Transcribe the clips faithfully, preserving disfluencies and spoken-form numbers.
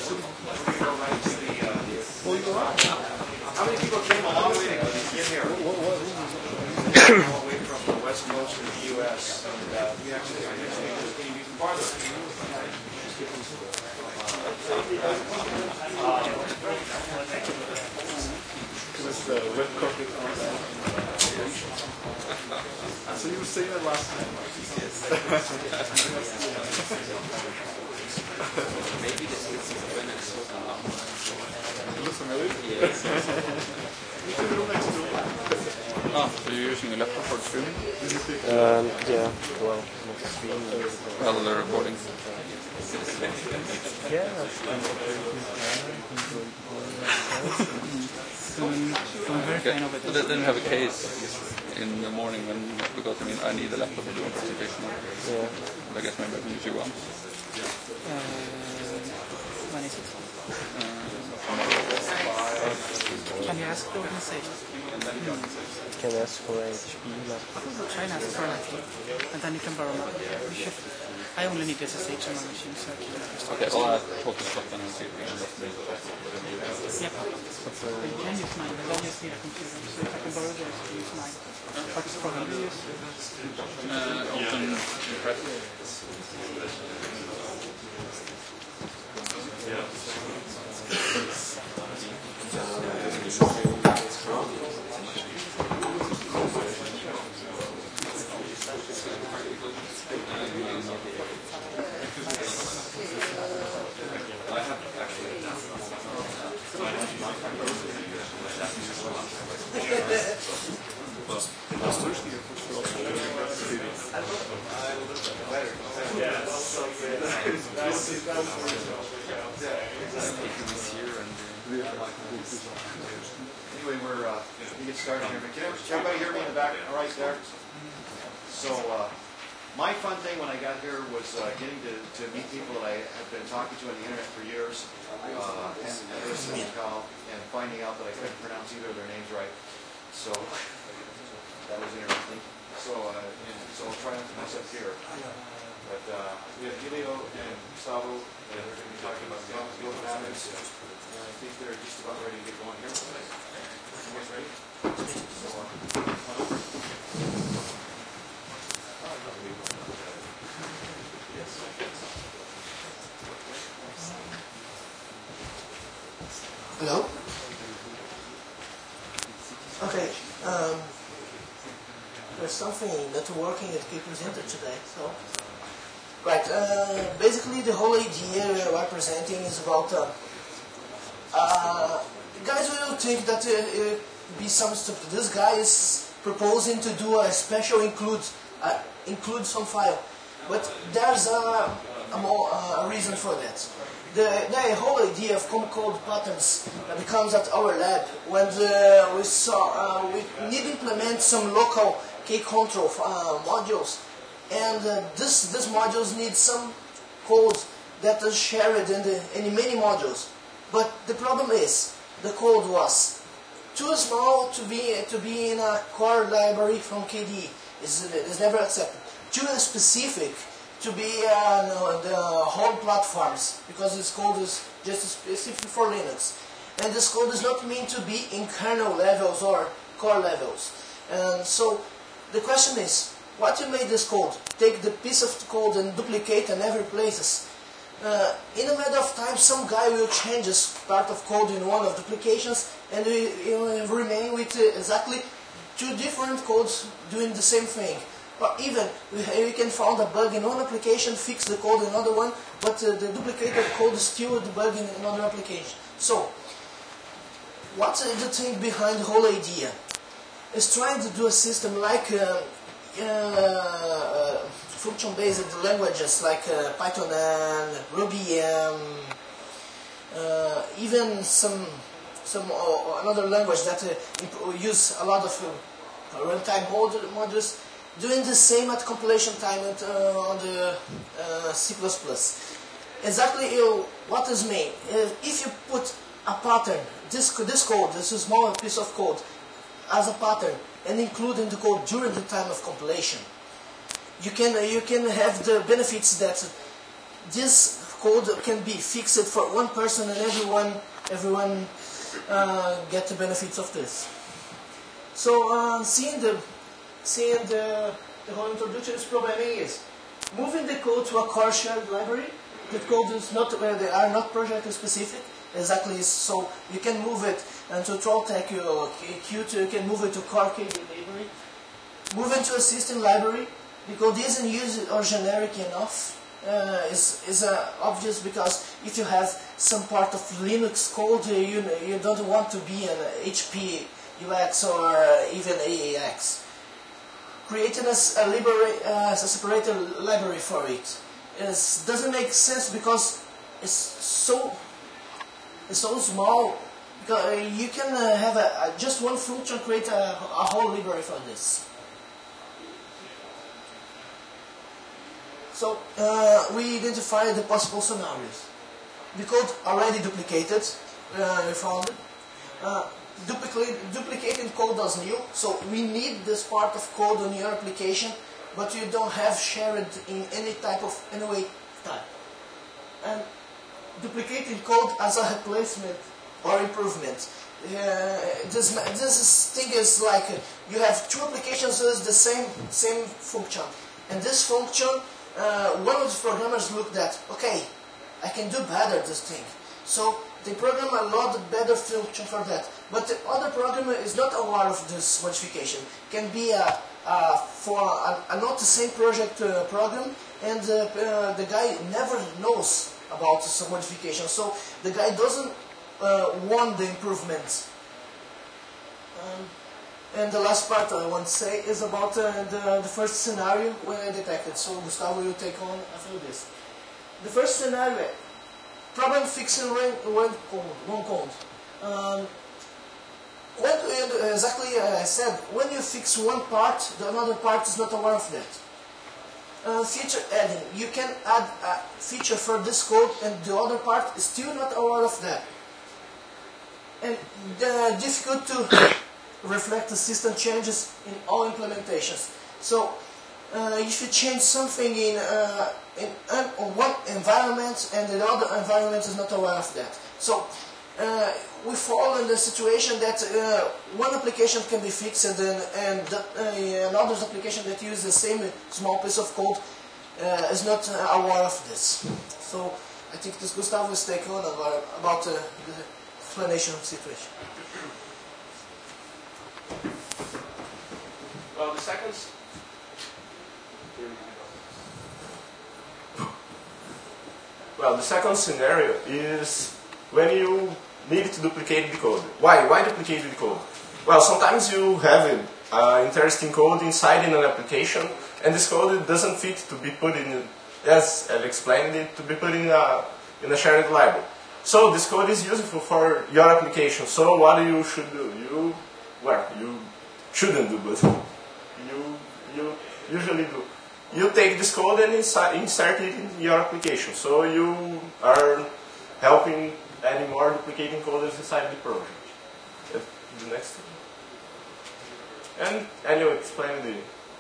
How many people came a long way to get here? All the way from the west coast of the U S and uh, we actually are even farther. This is the web copy. So you were saying it last time. Maybe this is when it's so long. It looks familiar? Yes. Ah, so you're using a laptop for streaming? Um, yeah, well, not streaming. Well, the recording. Yeah, Okay. So they didn't have a case in the morning when, because I mean I need a laptop to do a presentation. yeah. But I guess maybe I can use you one. When is it? Can you ask the organization? Can ask for H P laptop. Try and ask for an H P, and then you can borrow mine. You should. I only need S S H on my machine, so I can just. Okay, well I'll talk to Scotland and see if we can just bring it. Yep. You can use mine, but then you just need a computer. So if I can borrow yours, you use mine. What is the program you use? Uh, open press. Anyway, we're uh, we get started here. But can everybody hear me in the back? All right, there. So uh, my fun thing when I got here was uh, getting to, to meet people that I have been talking to on the internet for years, uh, and, and finding out that I couldn't pronounce either of their names right. So that was interesting. So uh, so I'll try not to mess up here. But uh, we have Helio and Gustavo that are going to be talking about global dynamics. And I think they're just about ready to get going here. Everyone's ready? So, uh, Hello? Okay, um, there's something that's working that we presented today, so. Right, uh, basically the whole idea we're presenting is about, uh, uh, guys will think that uh, it be some stupid. This guy is proposing to do a special include, uh, include some file, but there's a, a more uh, a reason for that. The, the whole idea of common code patterns becomes at our lab when the, we saw uh, we need to implement some local key control uh, modules, and uh, this this modules need some code that is shared in the in many modules. But the problem is the code was too small to be to be in a core library from K D E. Is is never accepted. Too specific to be uh, no, the whole platforms, because this code is just specific for Linux, and this code is not meant to be in kernel levels or core levels. And so the question is, what you made this code? Take the piece of code and duplicate in every places. Uh, in a matter of time, some guy will change this part of code in one of the applications, and we, we will remain with uh, exactly two different codes doing the same thing. Or even, we, we can find a bug in one application, fix the code in another one, but uh, the duplicated code is still debugging in another application. So, what's the thing behind the whole idea? It's trying to do a system like uh, uh, function-based languages like uh, Python and Ruby, um, uh, even some some uh, another language that uh, use a lot of uh, runtime mod modules, doing the same at compilation time at, uh, on the uh, C plus plus. Exactly uh, what is mean. Uh, if you put a pattern, this, this code, this small piece of code, as a pattern, and include in the code during the time of compilation, you can, uh, you can have the benefits that this code can be fixed for one person and everyone everyone uh, get the benefits of this. So uh, seeing the seeing the, the whole introduction to programming is moving the code to a core shared library. The code is not uh, they are not project specific exactly, so you can move it and to Trolltech or Qt, you can move it to core K D library. Move into a system library because it isn't used or generic enough. Uh, is is uh, obvious because if you have some part of Linux code, uh, you you don't want to be an H P U X or uh, even A A X. Creating a, a, library, uh, a separated library for it is, doesn't make sense because it's so it's so small. Because, uh, you can uh, have a, a, just one function create a, a whole library for this. So uh, we identify the possible scenarios. The code already duplicated, uh, we found it. Uh, duplicate, duplicating code does new, so we need this part of code on your application, but you don't have shared in any type of, any way type. And duplicating code as a replacement or improvement. Uh, this, this thing is like uh, you have two applications with the same, same function. And this function, Uh, one of the programmers looked at, okay, I can do better this thing. So they program a lot better function for that. But the other programmer is not aware of this modification. Can be a, a for a, a not the same project uh, program, and uh, uh, the guy never knows about this modification. So the guy doesn't uh, want the improvements. Um, And the last part I want to say is about uh, the, the first scenario when I detected. So Gustavo will take on after this. The first scenario, problem fixing one code. One code. Um, when, exactly as I said, when you fix one part, the another part is not aware of that. Uh, feature adding. You can add a feature for this code and the other part is still not aware of that. And uh, difficult to reflect the system changes in all implementations. So, uh, if you change something in, uh, in uh, one environment and the other environment is not aware of that. So, uh, we fall in the situation that uh, one application can be fixed and, and the, uh, another application that uses the same small piece of code uh, is not aware of this. So, I think this Gustavo will take on about, about uh, the explanation of the situation. Well, the second. Well, the second scenario is when you need to duplicate the code. Why? Why duplicate the code? Well, sometimes you have an uh, interesting code inside in an application, and this code doesn't fit to be put in, as I explained it, to be put in a in a shared library. So this code is useful for your application. So what you should do? You, well, you shouldn't do, but you you usually do. You take this code and insert it in your application. So you are helping adding more duplicating codes inside the project. The next one. And and you explain the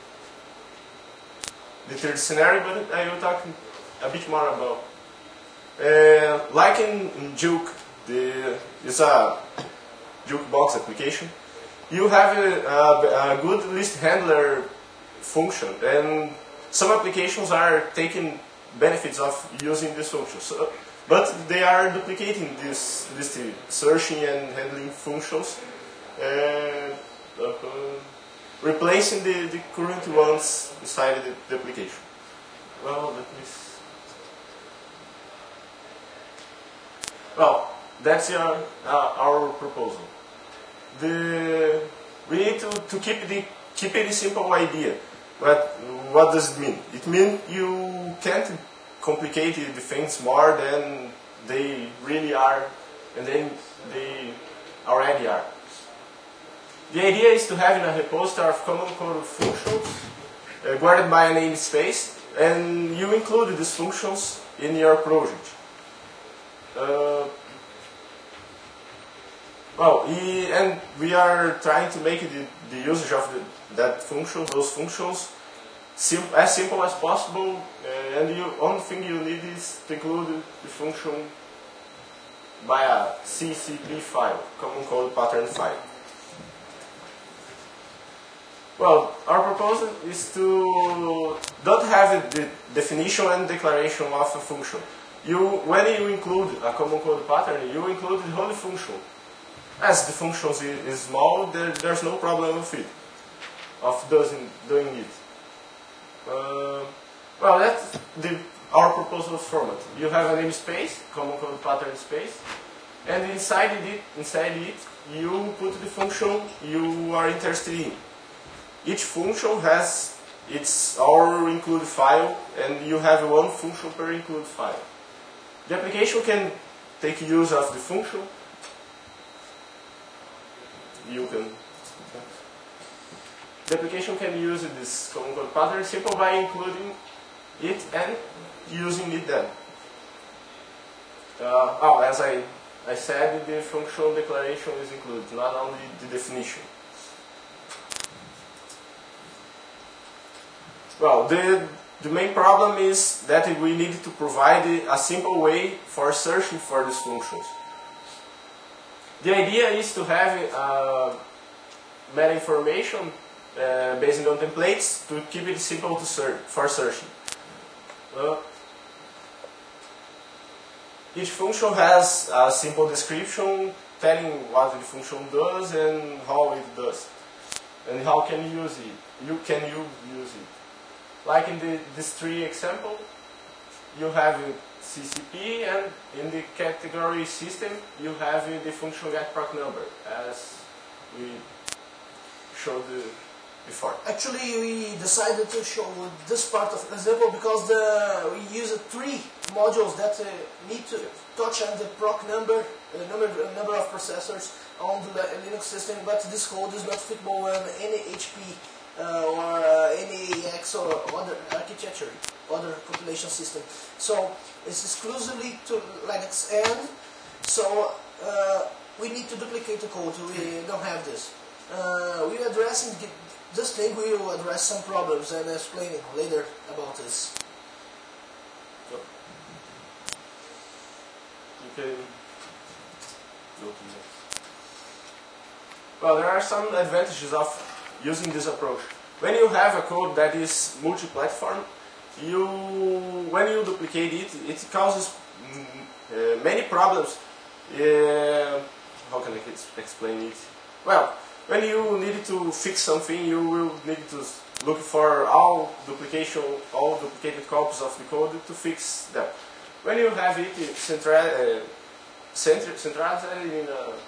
the third scenario, but I will talk a bit more about. Uh, like in, in Juke, the it's a jukebox application. You have a, a, a good list handler function, and some applications are taking benefits of using this function. So, but they are duplicating this list searching and handling functions, and uh, replacing the, the current ones inside the, the application. Well, let me see. Well, that's your, uh, our proposal. The, we need to, to keep, the, keep it a simple idea. But what does it mean? It means you can't complicate the things more than they really are, and then they already are. The idea is to have a repository of common code functions uh, guarded by a namespace, and you include these functions in your project. Uh, well, he, and we are trying to make the, the usage of the, that function, those functions, sim as simple as possible, uh, and the only thing you need is to include the function by a C C P file, common code pattern file. Well, our proposal is to don't have the definition and declaration of a function. You, when you include a common code pattern, you include the whole function. As the function is, is small, there, there's no problem with it, of doing, doing it. Uh, well, that's the, our proposal format. You have a namespace, common code pattern space, and inside it, inside it, you put the function you are interested in. Each function has its our include file, and you have one function per include file. The application can take use of the function. You can. The application can use this common code pattern simple by including it and using it then. Uh, oh, as I, I said, the function declaration is included, not only the definition. Well, the, the main problem is that we need to provide a simple way for searching for these functions. The idea is to have uh, meta information uh, based on templates to keep it simple to search for searching. Uh, each function has a simple description telling what the function does and how it does, and how can you use it. You can you use it. Like in the, this tree example, you have C C P, and in the category system, you have the function getProc number, as we showed before. Actually, we decided to show this part of the example because the, we use three modules that uh, need to touch on the proc number, the number, number of processors on the Linux system, but this code is not fitable on any H P Uh, or uh, any A X or other architecture, other compilation system. So it's exclusively to Linux, and so uh, we need to duplicate the code. We don't have this. Uh, we are addressing this thing. We will address some problems and explaining later about this. So, you can go to next. Well, there are some advantages of using this approach. When you have a code that is multi-platform, you, when you duplicate it, it causes mm, uh, many problems. Uh, how can I explain it? Well, when you need to fix something, you will need to look for all duplication, all duplicated copies of the code to fix them. When you have it centra uh, centralized in a,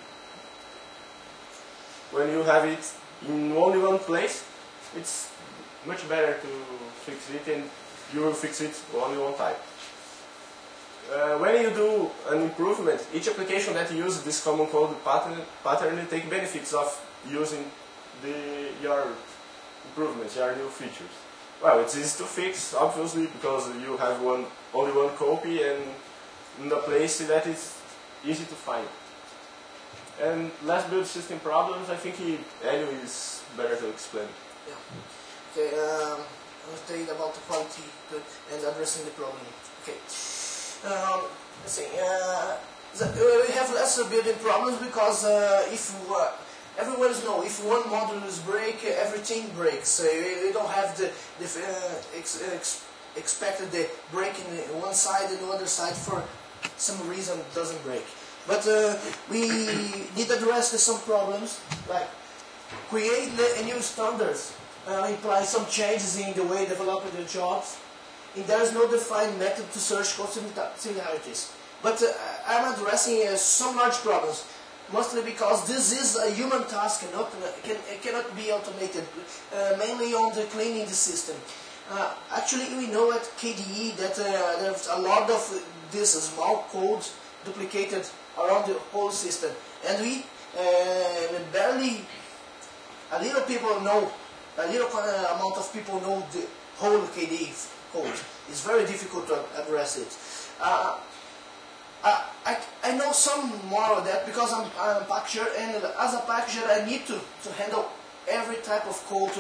when you have it in only one place, it's much better to fix it, and you will fix it only one time. Uh, when you do an improvement, each application that uses this common code pattern, pattern will take benefits of using the, your improvements, your new features. Well, it's easy to fix, obviously, because you have one, only one copy and in a place that is easy to find. And last build system problems, I think he, Elio is better to explain. Yeah. Okay, um, I was telling about the quality and addressing the problem. Okay. Um, let's see. Uh, the, uh, we have less building problems because uh, if uh, everyone knows if one module is break, everything breaks. Uh, you don't have the, the uh, ex, ex, expected the break in one side and the other side for some reason it doesn't break. But uh, we did address some problems, like create a new standards, uh, imply some changes in the way developing the jobs, and there is no defined method to search code similarities. But uh, I'm addressing uh, some large problems, mostly because this is a human task and not, uh, can, it cannot be automated, uh, mainly on the cleaning the system. Uh, actually, we know at K D E that uh, there's a lot of this small code duplicated around the whole system, and we uh, barely, a little people know, a little uh, amount of people know the whole K D E code. It's very difficult to address it. Uh, I, I, I know some more of that because I'm, I'm a packager, and as a packager I need to, to handle every type of code to,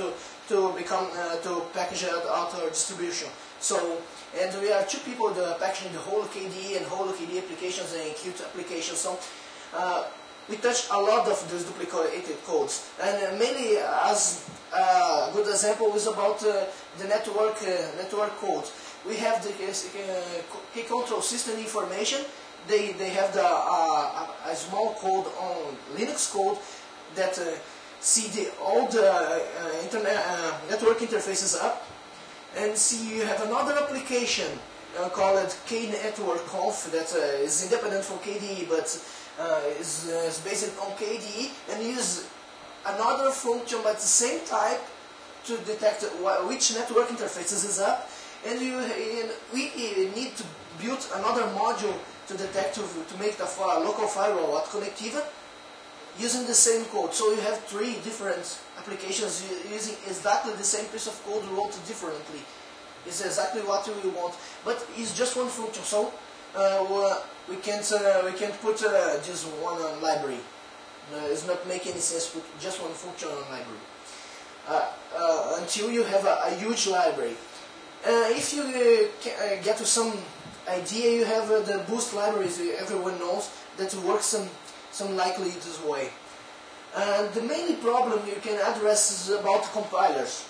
to become uh, to package out our distribution. So, and we are two people that are packaging the whole K D E and whole K D E applications and Qt applications. So, uh, we touched a lot of these duplicated codes, and uh, mainly as a good example is about uh, the network uh, network code. We have the uh, key control system information. They they have the uh, a, a small code on Linux code that uh, see the all the uh, internet uh, network interfaces up, and see you have another application uh, called KNetworkConf that uh, is independent from K D E, but uh, is, uh, is based on K D E and use another function but the same type to detect wh which network interfaces is up, and, you, and we need to build another module to detect to, to make the local firewall at Connectiva using the same code. So you have three different applications using exactly the same piece of code wrote differently. It's exactly what we want, but it's just one function. So uh, we can't uh, we can't put uh, just one uh, library. Uh, it's not making any sense to put just one function on library uh, uh, until you have a, a huge library. Uh, if you uh, can, uh, get to some idea, you have uh, the Boost libraries. Everyone knows that works some some likely this way. And the main problem you can address is about compilers.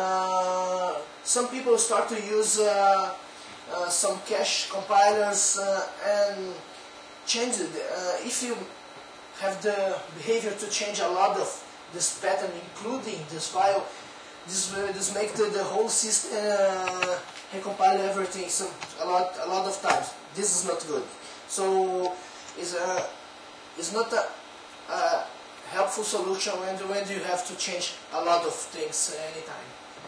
Uh, some people start to use uh, uh, some cache compilers uh, and change it. Uh, if you have the behavior to change a lot of this pattern, including this file, this uh, this makes the, the whole system uh, recompile everything some a lot a lot of times. This is not good. So is a is not a, a helpful solution when when you have to change a lot of things anytime.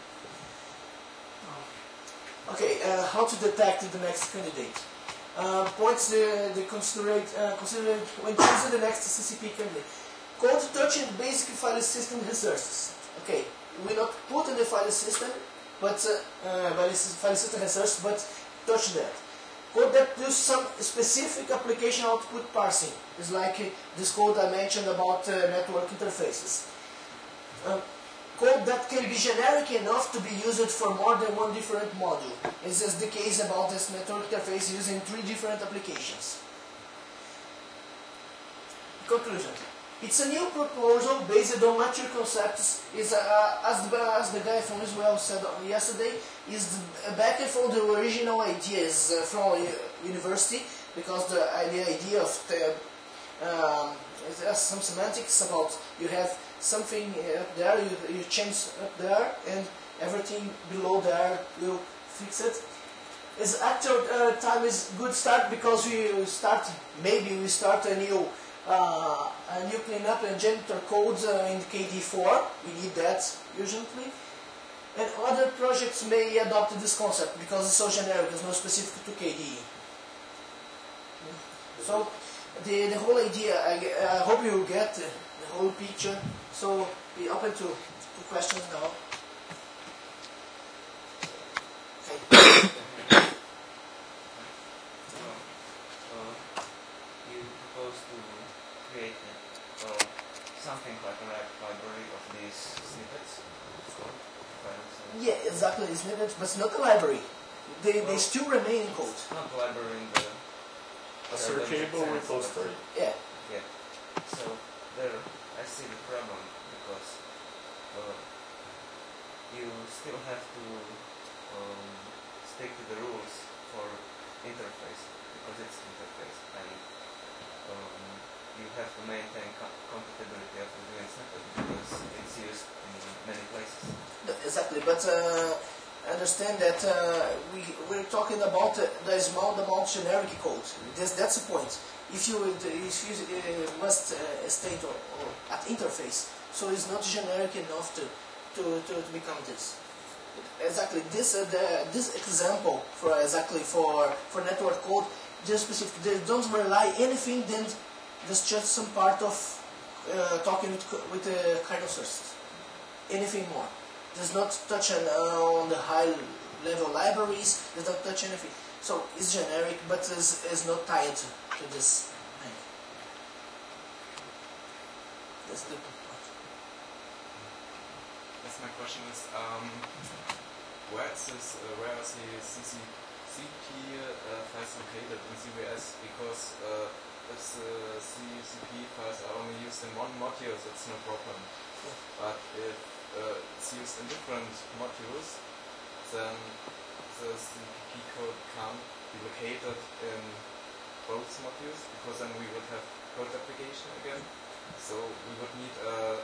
Okay, uh, how to detect the next candidate? Uh, points the, the considerate, uh, consider when choosing the next C C P candidate. Code touching basic file system resources. Okay, we not put in the file system, but uh, uh, file system resources, but touch that. Code that does some specific application output parsing. It's like uh, this code I mentioned about uh, network interfaces. Uh, code that can be generic enough to be used for more than one different module. This is the case about this network interface using three different applications. Conclusion. It's a new proposal based on mature concepts. Is uh, as, the, as the guy from Israel said yesterday, is back from the original ideas uh, from uh, university, because the, uh, the idea of the, um, there's some semantics about you have something up there, you, you change up there, and everything below there will fix it. Is actual uh, time is good start because we start maybe we start a new uh, a new cleanup and janitor codes uh, in K D E four. We need that usually, and other projects may adopt this concept because it's so generic. It's not specific to K D E. So the the whole idea. I, I hope you get the whole picture. So be open to, to questions now. Okay. Create uh, something like a library of these snippets. Yeah, exactly, snippets, but it's not a library. They, well, they still remain in code. Not a library in the a searchable repository. Yeah. Yeah. So there, I see the problem because uh, you still have to um, stick to the rules for interface because it's interface and. Um, you have to maintain co compatibility of the doing snippet because it's used in many places. Exactly, but uh, understand that uh, we, we're talking about uh, the small amount generic code. That's, that's the point. If you, if you uh, must uh, state or, or at interface, so it's not generic enough to, to, to, to become this. Exactly, this uh, the, this example for exactly for, for network code, just specific, they don't rely anything then That's just some part of uh, talking with, with the kernel sources. Anything more. Does not touch on, uh, on the high level libraries, does not touch anything. So it's generic, but is, is not tied to, to this thing. That's the part. guess my question is, um, where is this, uh, where is the C C P uh, files located in C V S? Because uh, if the C C P files are only used in one module, that's no problem. But if uh, it's used in different modules, then the C C P code can't be located in both modules, because then we would have code replication again. So we would need a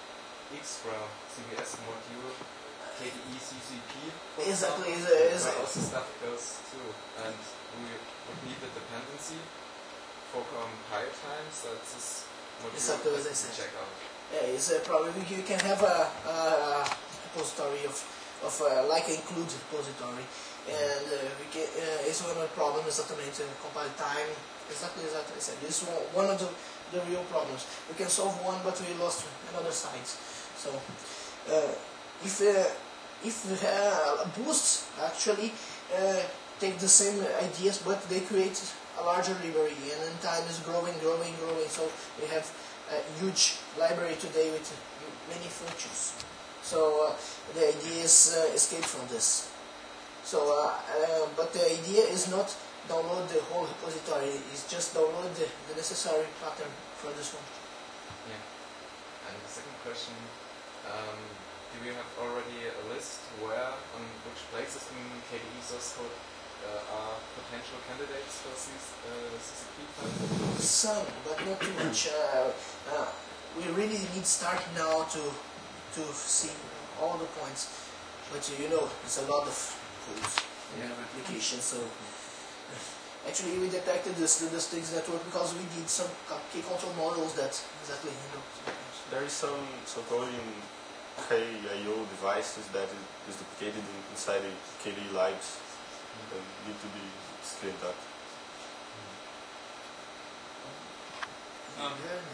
extra C V S module, K D E C C P. Exactly. Is, is, where also stuff goes through, and we would need the dependency for compile times. That's this module Exactly as I to said. check out. Yeah, it's a problem. You can have a, a repository of, of uh, like an include repository, and uh, we can, uh, it's one of the problems exatamente compile time. Exactly as I said. This is one of the, the real problems. We can solve one, but we lost another side. So, uh, if uh, if uh, Boost actually uh, take the same ideas, but they create a larger library, and in time is growing, growing, growing. So we have a huge library today with many functions. So uh, the idea is uh, escape from this. So, uh, uh, but the idea is not download the whole repository. It's just download the, the necessary pattern for this function. Yeah. And the second question, um, do we have already a list where, on which places in K D E source code uh, are potential candidates for these uh, C C P files? Some, but not too much. Uh, uh, we really need start now to to see all the points. But uh, you know, it's a lot of codes in yeah. our application. So actually, we detected this the Stix network because we did some key control models that exactly handle. There is some some code in K I O devices that is duplicated inside the K D E libs that need to be cleaned up. Um,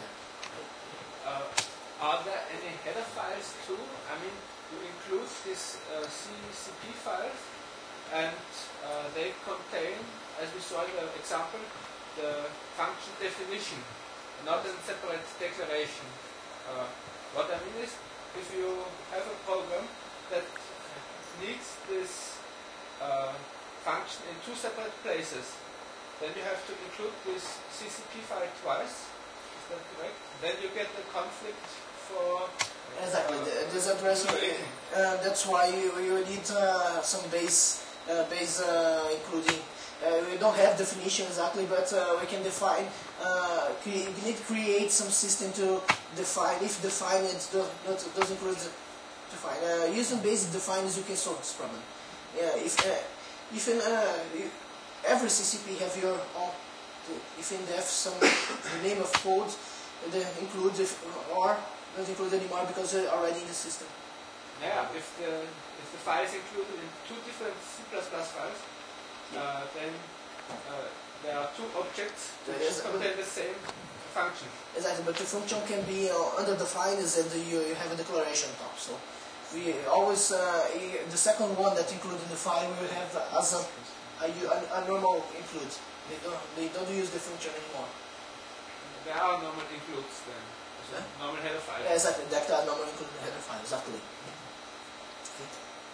uh, are there any header files too? I mean, you include these uh, C C P files, and uh, they contain, as we saw in the example, the function definition, not a separate declaration. Uh, what I mean is, if you have a program that needs this uh, function in two separate places, then you have to include this C C P file twice. Is that correct? Then you get the conflict for... Exactly. Uh, the, this address, uh, that's why you, you need uh, some base, uh, base uh, including. Uh, we don't have definition exactly, but uh, we can define, uh, we need to create some system to define, if define it does, not, does include define. Uh, using basic defines, you can solve this problem. Yeah, if, uh, if in, uh, you, every C C P have your own, if in they have some name of code, they include if, or not include anymore because they're already in the system. Yeah, if the, if the file is included in two different C plus plus files, Uh, then uh, there are two objects which contain the same function. Exactly, but the function can be uh, under defined is that you, you have a declaration on top. So we always, uh, the second one that included in the file we will have as a, a, a normal include. They don't, they don't use the function anymore. There are normal includes then. So huh? Normal header file. Yeah, exactly, that are normal include in the header file, exactly. Okay.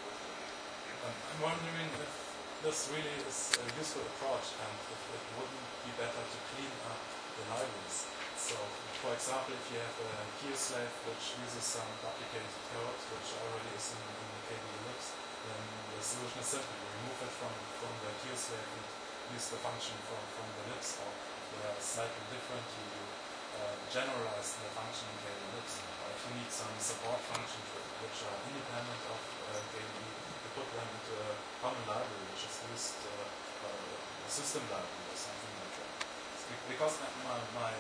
Um, I'm wondering if this really is a useful approach, and if it wouldn't be better to clean up the libraries. So, for example, if you have a QSlave which uses some duplicated code which already is in, in the K D E libs, then the solution is simple. You remove it from, from the QSlave and use the function from, from the libs, or they are slightly different, you uh, generalize the function in K D E libs. Or if you need some support functions which are independent of uh, K D E, put them into a common library which is used, uh, uh, a system library or something like that. Because my, my,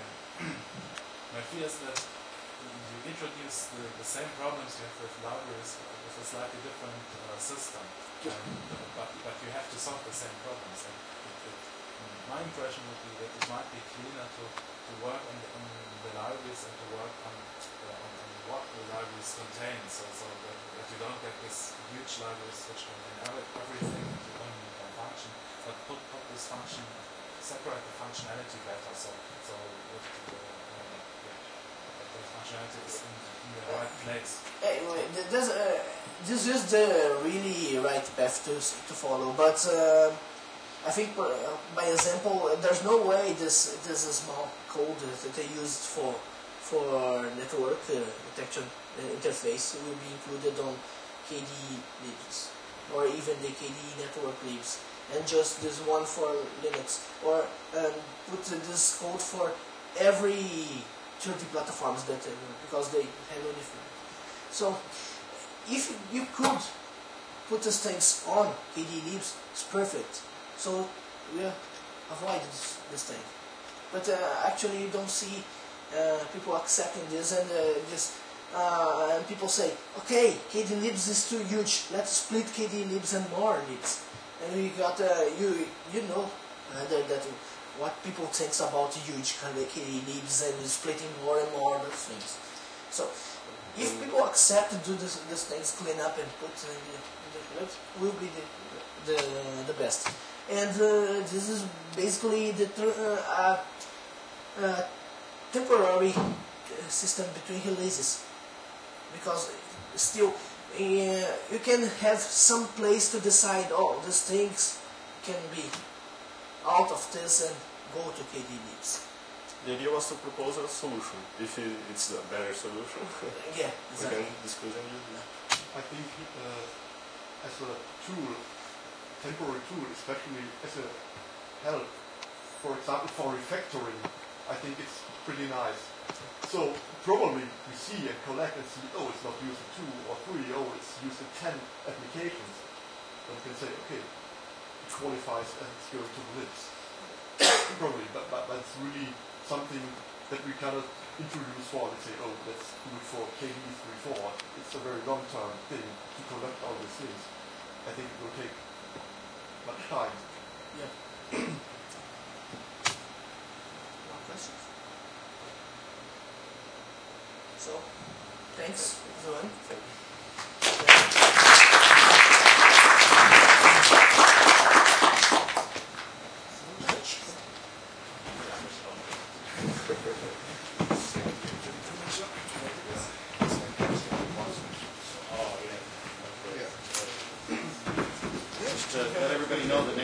my fear is that you introduce the, the same problems you have with libraries with a slightly different uh, system, and, uh, but, but you have to solve the same problems. And it, it, my impression would be that it might be cleaner to, to work on the, on the libraries and to work on, uh, on, on what the libraries contain, so, so that, that you don't get this huge libraries which contain everything and you only need one function, but put, put this function, separate the functionality better, so, so that, uh, uh, yeah, that the genetics in, in the right place. Anyway, this, uh, this is the really right path to to follow. But uh, I think, uh, by example, there's no way this this small code that they used for for network uh, detection uh, interface will be included on K D libs or even the K D network libs, and just this one for Linux, or um, put this code for every thirty platforms that uh, because they handle different. So if you could put these things on K D libs, it's perfect. So we avoid this, this thing. But uh, actually, you don't see uh, people accepting this, and uh, just uh, and people say, okay, K D libs is too huge. Let's split K D libs and more libs. And we got uh, you you know uh, that, that what people think about huge K D libs and splitting more and more those things. So if people accept to do this, these things, clean up and put in the, in the libs, will be the the, the best. And uh, this is basically the uh, uh, temporary system between releases, because still uh, you can have some place to decide, oh, these things can be out of this and go to K D libs. The idea was to propose a solution, if it's a better solution. Yeah, exactly. We can discuss and use it. I think uh, as a tool, temporary tool, especially as a help, for example, for refactoring, I think it's pretty nice. So probably we see and collect and see, oh, it's not used in two or three, oh, it's used in ten applications. Then we can say, okay, it qualifies and it's going to the libs. Probably, but, but, but it's really something that we cannot introduce for and say, oh, let's do it for K D three four. It's a very long-term thing to collect all these things. I think it will take much time. Yeah. More questions? So, thanks, everyone. Thank you. Just to let everybody know that